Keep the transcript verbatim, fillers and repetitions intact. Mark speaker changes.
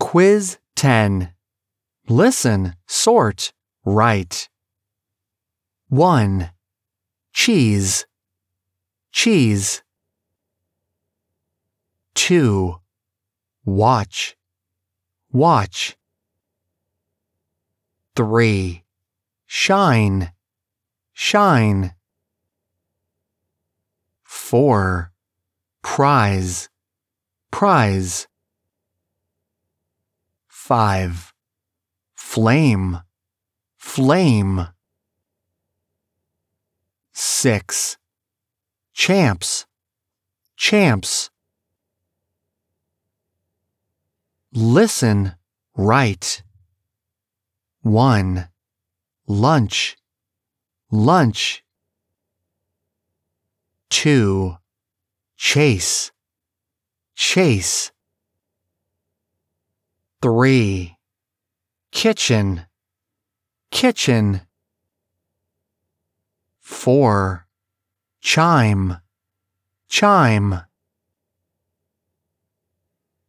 Speaker 1: Quiz ten. Listen, sort, write. one. Cheese, cheese. two. Watch, watch. three. Shine, shine. four. Prize, prize. five. Flame, flame. six. Champs, champs. Listen, write. one. Lunch, lunch. two. Chase, chase. three. Kitchen, kitchen. four. Chime, chime.